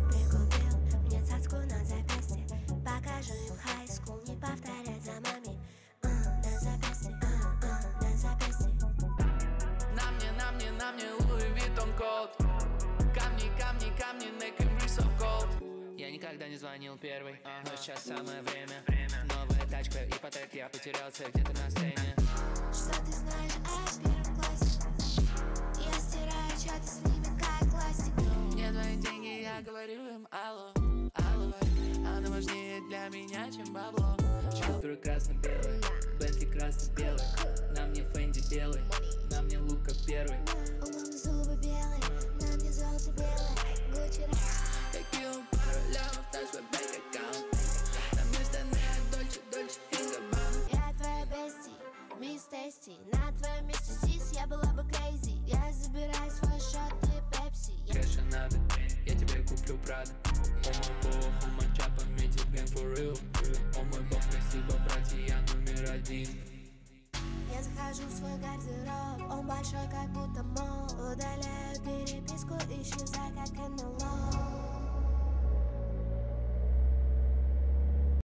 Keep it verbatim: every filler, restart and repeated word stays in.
прикупил мне цацку на запястье. Покажу им хай-скул, не повторять за маме. uh, На запястье, uh, uh, на запястье. На мне, на мне, на мне Louis Vuitton код. Камни, камни, камни, neck and wrist so cold. Я никогда не звонил первый, но сейчас самое время. Новая тачка, ипотека, я потерялся где-то на сцене. Что ты знаешь о первом классе? Я стираю чаты с ними как классик. Мне твои деньги, я говорю им алло, алло. Она важнее для меня, чем бабло. Чопперы красно-белый, Бентли красно-белый. На мне Фенди белый, на мне Лука первый. У мамы зубы белые, на мне золото белое. Гуччи. Такие пару лямов на свой бэк-аккаунт. На мне штаны от Дольче, Дольче и Габбана. Я твоя бести, мисс Тести. На твоем месте сис, я была бы крейзи. Я забираю свой шот и пепси. Кэша надо, я тебе куплю Прада. О мой бог, о мой чапа, метит gang for real. О мой бог, спасибо, братья, я номер один. Я захожу в свой гардероб, он большой, как будто мол. Удаляю переписку, исчезай, как эн эл о.